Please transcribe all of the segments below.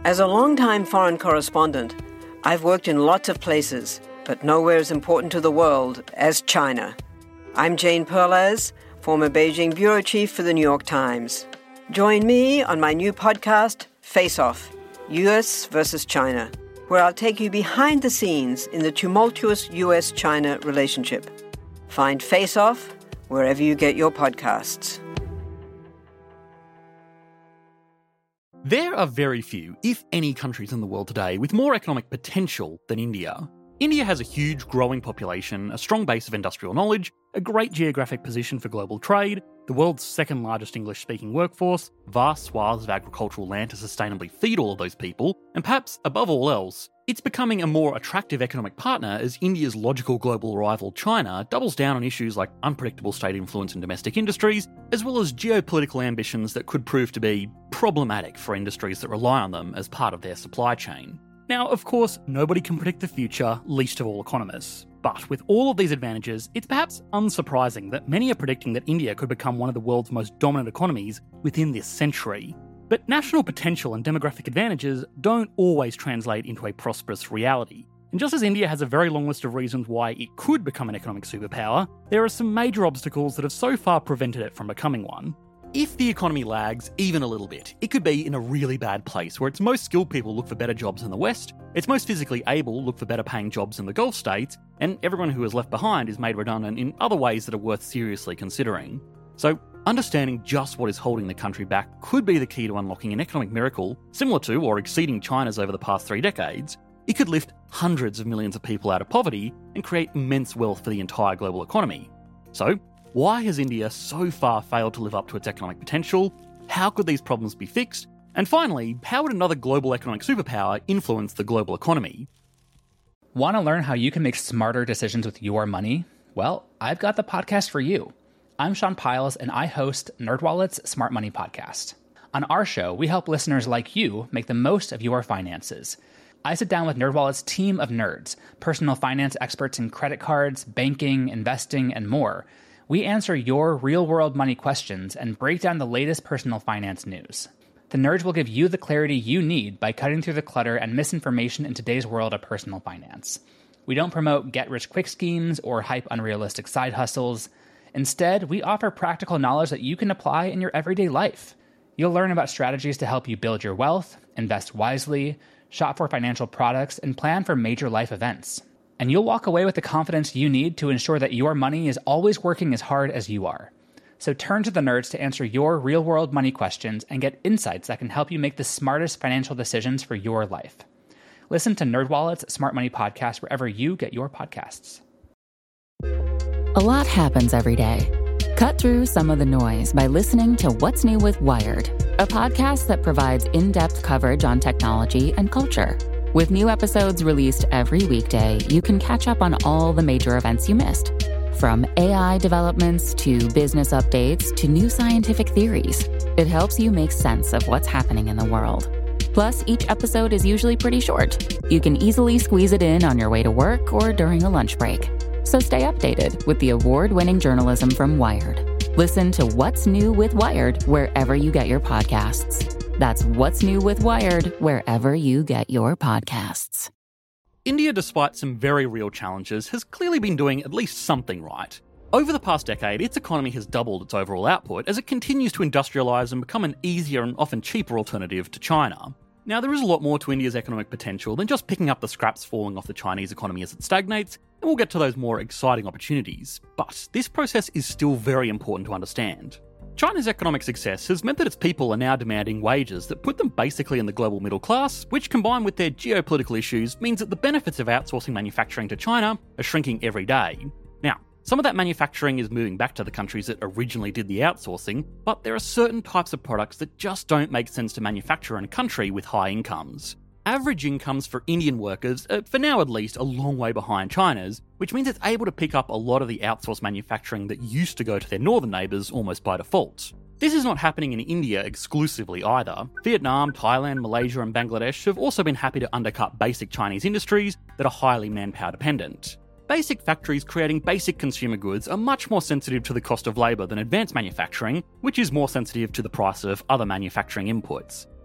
As a longtime foreign correspondent, I've worked in lots of places, but nowhere as important to the world as China. I'm Jane Perlez, former Beijing bureau chief for the New York Times. Join me on my new podcast, Face Off, US versus China, where I'll take you behind the scenes in the tumultuous US-China relationship. Find Face Off wherever you get your podcasts. There are very few, if any, countries in the world today with more economic potential than India. India has a huge growing population, a strong base of industrial knowledge, a great geographic position for global trade, the world's second largest English-speaking workforce, vast swaths of agricultural land to sustainably feed all of those people, and perhaps, above all else, it's becoming a more attractive economic partner as India's logical global rival China doubles down on issues like unpredictable state influence in domestic industries, as well as geopolitical ambitions that could prove to be problematic for industries that rely on them as part of their supply chain. Now, of course, nobody can predict the future, least of all economists. But with all of these advantages, it's perhaps unsurprising that many are predicting that India could become one of the world's most dominant economies within this century. But national potential and demographic advantages don't always translate into a prosperous reality. And just as India has a very long list of reasons why it could become an economic superpower, there are some major obstacles that have so far prevented it from becoming one. If the economy lags even a little bit, it could be in a really bad place where its most skilled people look for better jobs in the West, its most physically able look for better paying jobs in the Gulf states, and everyone who is left behind is made redundant in other ways that are worth seriously considering. So, understanding just what is holding the country back could be the key to unlocking an economic miracle similar to or exceeding China's over the past 3 decades. It could lift hundreds of millions of people out of poverty and create immense wealth for the entire global economy. So, why has India so far failed to live up to its economic potential? How could these problems be fixed? And finally, how would another global economic superpower influence the global economy? Want to learn how you can make smarter decisions with your money? Well, I've got the podcast for you. I'm Sean Piles, and I host NerdWallet's Smart Money Podcast. On our show, we help listeners like you make the most of your finances. I sit down with NerdWallet's team of nerds, personal finance experts in credit cards, banking, investing, and more. We answer your real-world money questions and break down the latest personal finance news. The nerds will give you the clarity you need by cutting through the clutter and misinformation in today's world of personal finance. We don't promote get-rich-quick schemes or hype unrealistic side hustles. Instead, we offer practical knowledge that you can apply in your everyday life. You'll learn about strategies to help you build your wealth, invest wisely, shop for financial products, and plan for major life events. And you'll walk away with the confidence you need to ensure that your money is always working as hard as you are. So turn to the nerds to answer your real-world money questions and get insights that can help you make the smartest financial decisions for your life. Listen to NerdWallet's Smart Money Podcast wherever you get your podcasts. A lot happens every day. Cut through some of the noise by listening to What's New with Wired, a podcast that provides in-depth coverage on technology and culture. With new episodes released every weekday, you can catch up on all the major events you missed. From AI developments to business updates to new scientific theories, it helps you make sense of what's happening in the world. Plus, each episode is usually pretty short. You can easily squeeze it in on your way to work or during a lunch break. So stay updated with the award-winning journalism from Wired. Listen to What's New with Wired wherever you get your podcasts. That's What's New with Wired wherever you get your podcasts. India, despite some very real challenges, has clearly been doing at least something right. Over the past decade, its economy has doubled its overall output as it continues to industrialise and become an easier and often cheaper alternative to China. Now, there is a lot more to India's economic potential than just picking up the scraps falling off the Chinese economy as it stagnates, and we'll get to those more exciting opportunities. But this process is still very important to understand. China's economic success has meant that its people are now demanding wages that put them basically in the global middle class, which combined with their geopolitical issues means that the benefits of outsourcing manufacturing to China are shrinking every day. Now, some of that manufacturing is moving back to the countries that originally did the outsourcing, but there are certain types of products that just don't make sense to manufacture in a country with high incomes. Average incomes for Indian workers are, for now at least, a long way behind China's, which means it's able to pick up a lot of the outsourced manufacturing that used to go to their northern neighbours almost by default. This is not happening in India exclusively either. Vietnam, Thailand, Malaysia and Bangladesh have also been happy to undercut basic Chinese industries that are highly manpower dependent. Basic factories creating basic consumer goods are much more sensitive to the cost of labour than advanced manufacturing, which is more sensitive to the price of other manufacturing inputs.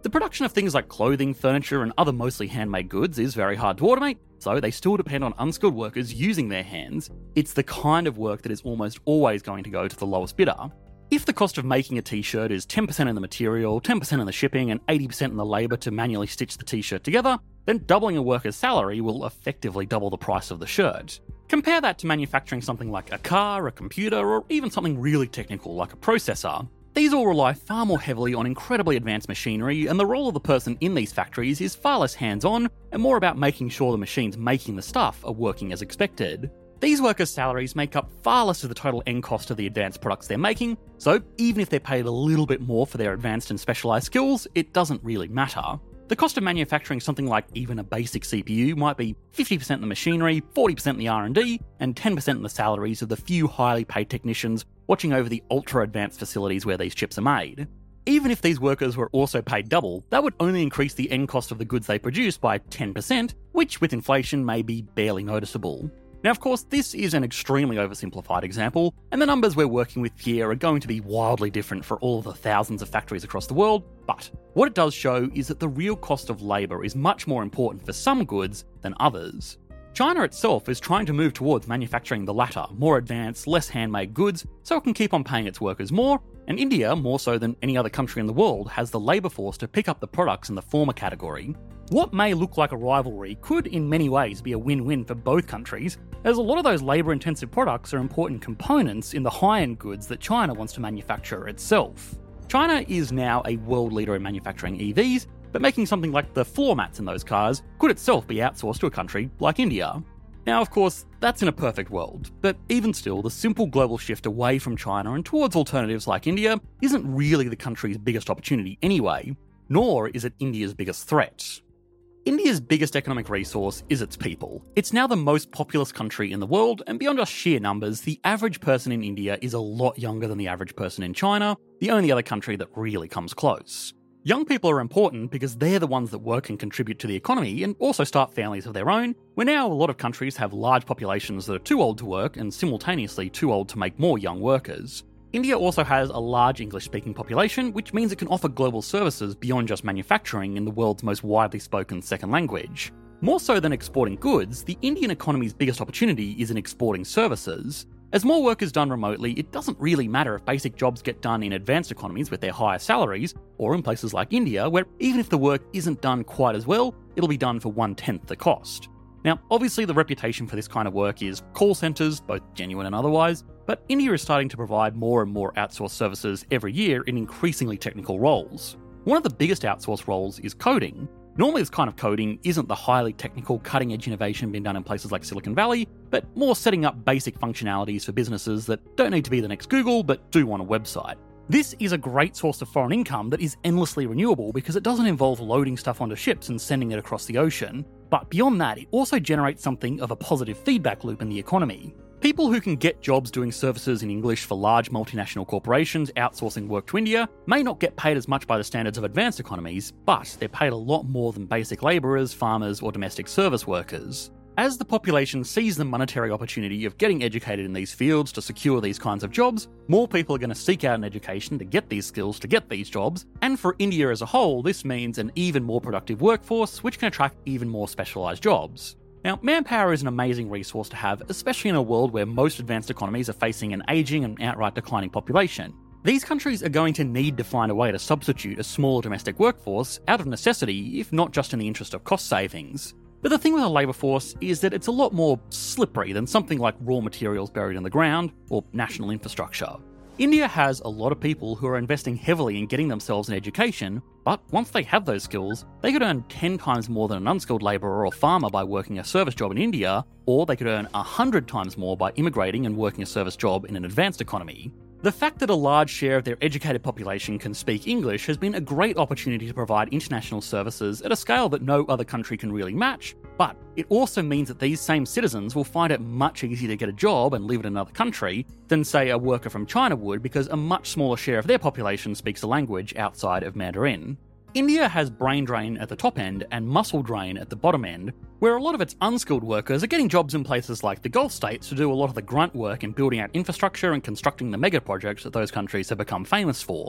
The production of things like clothing, furniture, and other mostly handmade goods is very hard to automate, so they still depend on unskilled workers using their hands. It's the kind of work that is almost always going to go to the lowest bidder. If the cost of making a t-shirt is 10% in the material, 10% in the shipping, and 80% in the labour to manually stitch the t-shirt together, then doubling a worker's salary will effectively double the price of the shirt. Compare that to manufacturing something like a car, a computer, or even something really technical like a processor. These all rely far more heavily on incredibly advanced machinery, and the role of the person in these factories is far less hands-on and more about making sure the machines making the stuff are working as expected. These workers' salaries make up far less of the total end cost of the advanced products they're making, so even if they're paid a little bit more for their advanced and specialised skills, it doesn't really matter. The cost of manufacturing something like even a basic CPU might be 50% in the machinery, 40% in the R&D, and 10% in the salaries of the few highly paid technicians watching over the ultra-advanced facilities where these chips are made. Even if these workers were also paid double, that would only increase the end cost of the goods they produce by 10%, which with inflation may be barely noticeable. Now, of course, this is an extremely oversimplified example, and the numbers we're working with here are going to be wildly different for all of the thousands of factories across the world, but what it does show is that the real cost of labour is much more important for some goods than others. China itself is trying to move towards manufacturing the latter, more advanced, less handmade goods, so it can keep on paying its workers more, and India, more so than any other country in the world, has the labour force to pick up the products in the former category. What may look like a rivalry could in many ways be a win-win for both countries, as a lot of those labour-intensive products are important components in the high-end goods that China wants to manufacture itself. China is now a world leader in manufacturing EVs, but making something like the floor mats in those cars could itself be outsourced to a country like India. Now, of course, that's in a perfect world, but even still, the simple global shift away from China and towards alternatives like India isn't really the country's biggest opportunity anyway, nor is it India's biggest threat. India's biggest economic resource is its people. It's now the most populous country in the world, and beyond just sheer numbers, the average person in India is a lot younger than the average person in China, the only other country that really comes close. Young people are important because they're the ones that work and contribute to the economy and also start families of their own, where now a lot of countries have large populations that are too old to work and simultaneously too old to make more young workers. India also has a large English-speaking population, which means it can offer global services beyond just manufacturing in the world's most widely spoken second language. More so than exporting goods, the Indian economy's biggest opportunity is in exporting services. As more work is done remotely, it doesn't really matter if basic jobs get done in advanced economies with their higher salaries, or in places like India, where even if the work isn't done quite as well, it'll be done for 1/10 the cost. Now, obviously the reputation for this kind of work is call centres, both genuine and otherwise, but India is starting to provide more and more outsourced services every year in increasingly technical roles. One of the biggest outsourced roles is coding. Normally this kind of coding isn't the highly technical, cutting-edge innovation being done in places like Silicon Valley, but more setting up basic functionalities for businesses that don't need to be the next Google, but do want a website. This is a great source of foreign income that is endlessly renewable because it doesn't involve loading stuff onto ships and sending it across the ocean. But beyond that, it also generates something of a positive feedback loop in the economy. People who can get jobs doing services in English for large multinational corporations outsourcing work to India may not get paid as much by the standards of advanced economies, but they're paid a lot more than basic labourers, farmers, or domestic service workers. As the population sees the monetary opportunity of getting educated in these fields to secure these kinds of jobs, more people are going to seek out an education to get these skills to get these jobs, and for India as a whole, this means an even more productive workforce, which can attract even more specialised jobs. Now, manpower is an amazing resource to have, especially in a world where most advanced economies are facing an ageing and outright declining population. These countries are going to need to find a way to substitute a smaller domestic workforce out of necessity, if not just in the interest of cost savings. But the thing with a labour force is that it's a lot more slippery than something like raw materials buried in the ground or national infrastructure. India has a lot of people who are investing heavily in getting themselves an education, but once they have those skills, they could earn 10 times more than an unskilled labourer or farmer by working a service job in India, or they could earn 100 times more by immigrating and working a service job in an advanced economy. The fact that a large share of their educated population can speak English has been a great opportunity to provide international services at a scale that no other country can really match, but it also means that these same citizens will find it much easier to get a job and live in another country than, say, a worker from China would, because a much smaller share of their population speaks a language outside of Mandarin. India has brain drain at the top end and muscle drain at the bottom end, where a lot of its unskilled workers are getting jobs in places like the Gulf states to do a lot of the grunt work in building out infrastructure and constructing the mega projects that those countries have become famous for.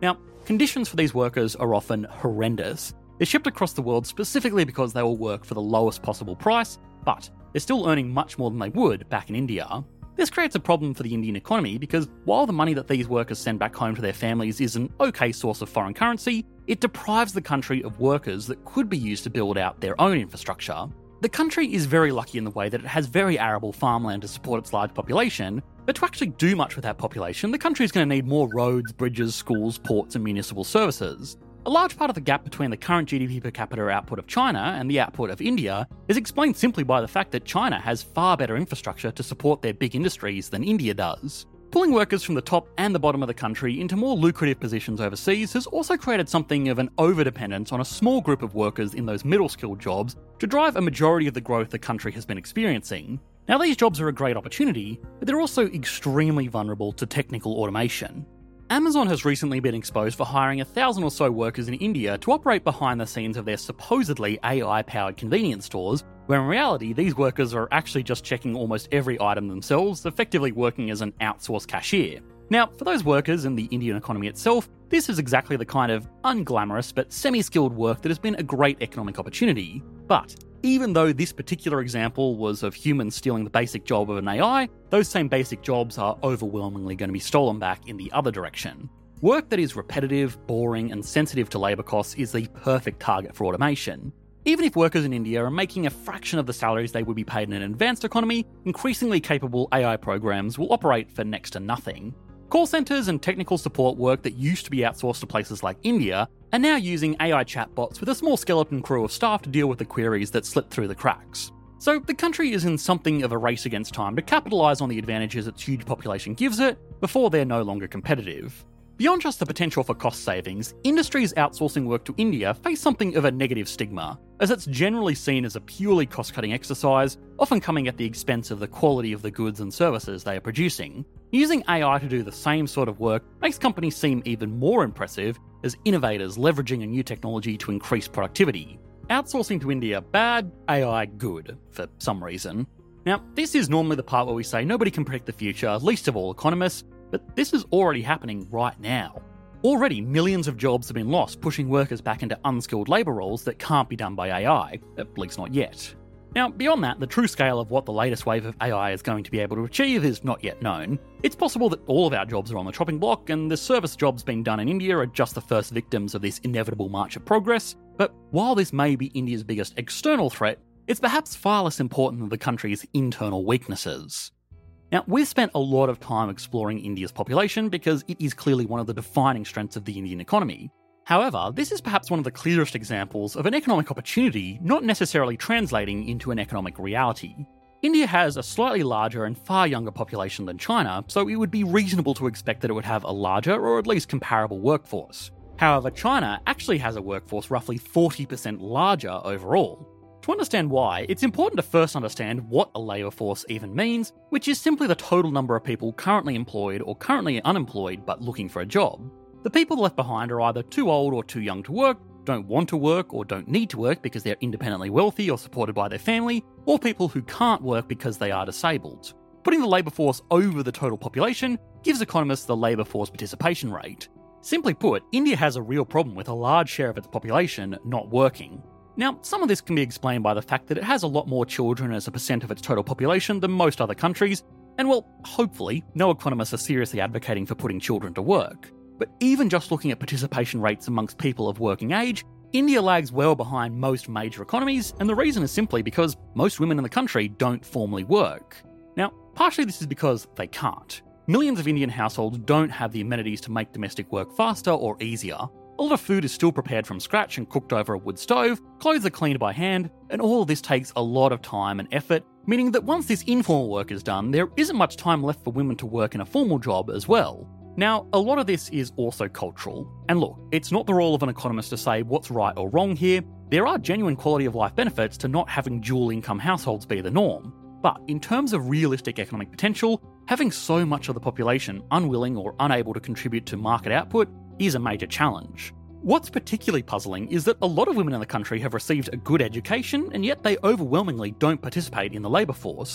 Now, conditions for these workers are often horrendous. They're shipped across the world specifically because they will work for the lowest possible price, but they're still earning much more than they would back in India. This creates a problem for the Indian economy because while the money that these workers send back home to their families is an okay source of foreign currency, it deprives the country of workers that could be used to build out their own infrastructure. The country is very lucky in the way that it has very arable farmland to support its large population, but to actually do much with that population, the country is going to need more roads, bridges, schools, ports and municipal services. A large part of the gap between the current GDP per capita output of China and the output of India is explained simply by the fact that China has far better infrastructure to support their big industries than India does. Pulling workers from the top and the bottom of the country into more lucrative positions overseas has also created something of an overdependence on a small group of workers in those middle-skilled jobs to drive a majority of the growth the country has been experiencing. Now, these jobs are a great opportunity, but they're also extremely vulnerable to technical automation. Amazon has recently been exposed for hiring 1,000 or so workers in India to operate behind the scenes of their supposedly AI-powered convenience stores, where in reality these workers are actually just checking almost every item themselves, effectively working as an outsourced cashier. Now, for those workers and the Indian economy itself, this is exactly the kind of unglamorous but semi-skilled work that has been a great economic opportunity. But even though this particular example was of humans stealing the basic job of an AI, those same basic jobs are overwhelmingly going to be stolen back in the other direction. Work that is repetitive, boring, and sensitive to labour costs is the perfect target for automation. Even if workers in India are making a fraction of the salaries they would be paid in an advanced economy, increasingly capable AI programs will operate for next to nothing. Call centres and technical support work that used to be outsourced to places like India are now using AI chatbots with a small skeleton crew of staff to deal with the queries that slip through the cracks. So the country is in something of a race against time to capitalise on the advantages its huge population gives it before they're no longer competitive. Beyond just the potential for cost savings, industries outsourcing work to India face something of a negative stigma, as it's generally seen as a purely cost-cutting exercise, often coming at the expense of the quality of the goods and services they are producing. Using AI to do the same sort of work makes companies seem even more impressive as innovators leveraging a new technology to increase productivity. Outsourcing to India bad, AI good, for some reason. Now, this is normally the part where we say nobody can predict the future, least of all economists, but this is already happening right now. Already, millions of jobs have been lost, pushing workers back into unskilled labour roles that can't be done by AI, at least not yet. Now, beyond that, the true scale of what the latest wave of AI is going to be able to achieve is not yet known. It's possible that all of our jobs are on the chopping block, and the service jobs being done in India are just the first victims of this inevitable march of progress, but while this may be India's biggest external threat, it's perhaps far less important than the country's internal weaknesses. Now, we've spent a lot of time exploring India's population because it is clearly one of the defining strengths of the Indian economy. However, this is perhaps one of the clearest examples of an economic opportunity not necessarily translating into an economic reality. India has a slightly larger and far younger population than China, so it would be reasonable to expect that it would have a larger or at least comparable workforce. However, China actually has a workforce roughly 40% larger overall. To understand why, it's important to first understand what a labour force even means, which is simply the total number of people currently employed or currently unemployed but looking for a job. The people left behind are either too old or too young to work, don't want to work or don't need to work because they're independently wealthy or supported by their family, or people who can't work because they are disabled. Putting the labour force over the total population gives economists the labour force participation rate. Simply put, India has a real problem with a large share of its population not working. Now, some of this can be explained by the fact that it has a lot more children as a percent of its total population than most other countries, and well, hopefully, no economists are seriously advocating for putting children to work. But even just looking at participation rates amongst people of working age, India lags well behind most major economies, and the reason is simply because most women in the country don't formally work. Now, partially this is because they can't. Millions of Indian households don't have the amenities to make domestic work faster or easier. A lot of food is still prepared from scratch and cooked over a wood stove, clothes are cleaned by hand, and all of this takes a lot of time and effort, meaning that once this informal work is done, there isn't much time left for women to work in a formal job as well. Now, a lot of this is also cultural. And look, it's not the role of an economist to say what's right or wrong here. There are genuine quality of life benefits to not having dual income households be the norm. But in terms of realistic economic potential, having so much of the population unwilling or unable to contribute to market output is a major challenge. What's particularly puzzling is that a lot of women in the country have received a good education, and yet they overwhelmingly don't participate in the labour force.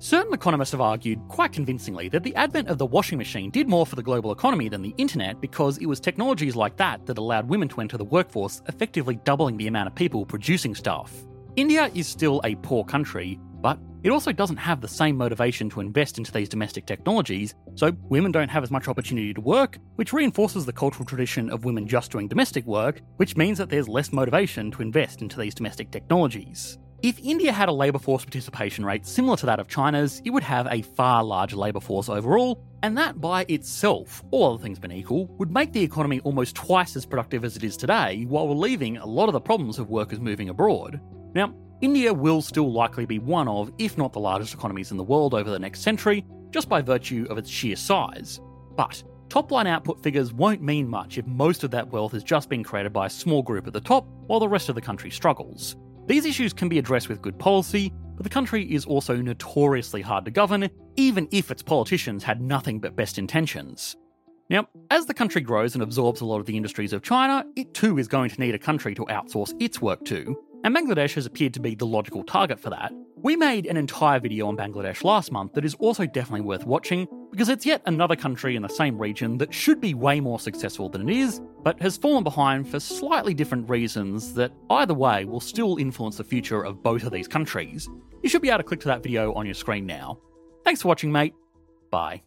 Certain economists have argued quite convincingly that the advent of the washing machine did more for the global economy than the internet because it was technologies like that that allowed women to enter the workforce, effectively doubling the amount of people producing stuff. India is still a poor country, but it also doesn't have the same motivation to invest into these domestic technologies, so women don't have as much opportunity to work, which reinforces the cultural tradition of women just doing domestic work, which means that there's less motivation to invest into these domestic technologies. If India had a labour force participation rate similar to that of China's, it would have a far larger labour force overall, and that by itself, all other things being equal, would make the economy almost twice as productive as it is today, while relieving a lot of the problems of workers moving abroad. Now, India will still likely be one of, if not the largest economies in the world over the next century, just by virtue of its sheer size. But top-line output figures won't mean much if most of that wealth has just been created by a small group at the top, while the rest of the country struggles. These issues can be addressed with good policy, but the country is also notoriously hard to govern, even if its politicians had nothing but best intentions. Now, as the country grows and absorbs a lot of the industries of China, it too is going to need a country to outsource its work to, and Bangladesh has appeared to be the logical target for that. We made an entire video on Bangladesh last month that is also definitely worth watching, because it's yet another country in the same region that should be way more successful than it is, but has fallen behind for slightly different reasons that either way will still influence the future of both of these countries. You should be able to click to that video on your screen now. Thanks for watching, mate. Bye.